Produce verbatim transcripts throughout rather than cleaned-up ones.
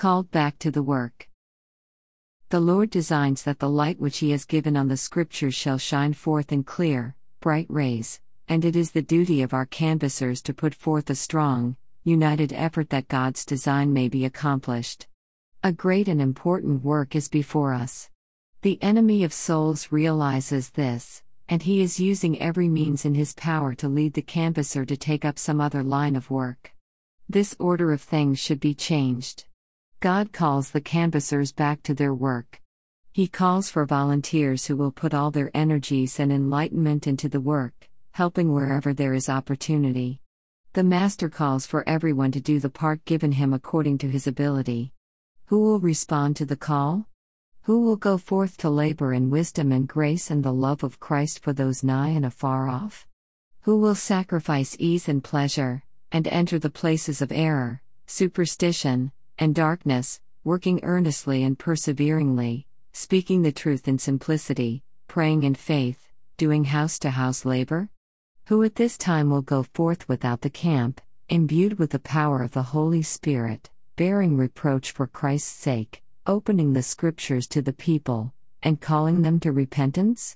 Called back to the work. The Lord designs that the light which He has given on the Scriptures shall shine forth in clear, bright rays, and it is the duty of our canvassers to put forth a strong, united effort that God's design may be accomplished. A great and important work is before us. The enemy of souls realizes this, and he is using every means in his power to lead the canvasser to take up some other line of work. This order of things should be changed. God calls the canvassers back to their work. He calls for volunteers who will put all their energies and enlightenment into the work, helping wherever there is opportunity. The Master calls for everyone to do the part given him according to his ability. Who will respond to the call? Who will go forth to labor in wisdom and grace and the love of Christ for those nigh and afar off? Who will sacrifice ease and pleasure, and enter the places of error, superstition, and darkness, working earnestly and perseveringly, speaking the truth in simplicity, praying in faith, doing house-to-house labor? Who at this time will go forth without the camp, imbued with the power of the Holy Spirit, bearing reproach for Christ's sake, opening the Scriptures to the people, and calling them to repentance?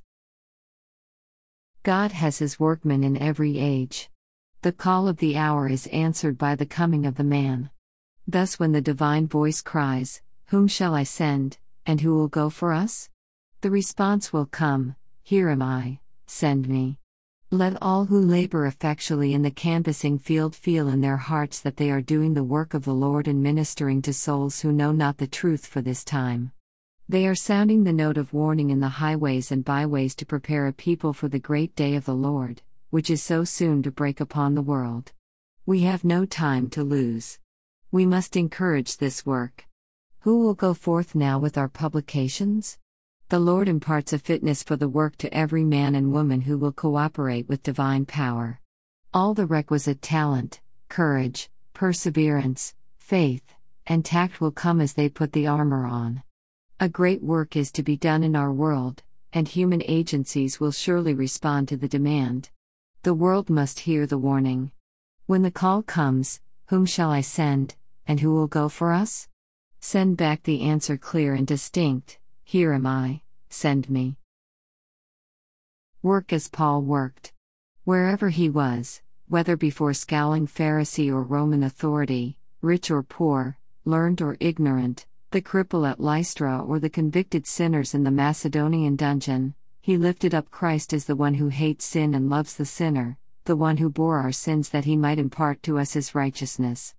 God has His workmen in every age. The call of the hour is answered by the coming of the man. Thus when the divine voice cries, "Whom shall I send, and who will go for us?" the response will come, "Here am I, send me." Let all who labor effectually in the canvassing field feel in their hearts that they are doing the work of the Lord and ministering to souls who know not the truth for this time. They are sounding the note of warning in the highways and byways to prepare a people for the great day of the Lord, which is so soon to break upon the world. We have no time to lose. We must encourage this work. Who will go forth now with our publications? The Lord imparts a fitness for the work to every man and woman who will cooperate with divine power. All the requisite talent, courage, perseverance, faith, and tact will come as they put the armor on. A great work is to be done in our world, and human agencies will surely respond to the demand. The world must hear the warning. When the call comes, "Whom shall I send, and who will go for us?" Send back the answer clear and distinct, "Here am I, send me." Work as Paul worked. Wherever he was, whether before scowling Pharisee or Roman authority, rich or poor, learned or ignorant, the cripple at Lystra or the convicted sinners in the Macedonian dungeon, he lifted up Christ as the one who hates sin and loves the sinner, the one who bore our sins that he might impart to us his righteousness.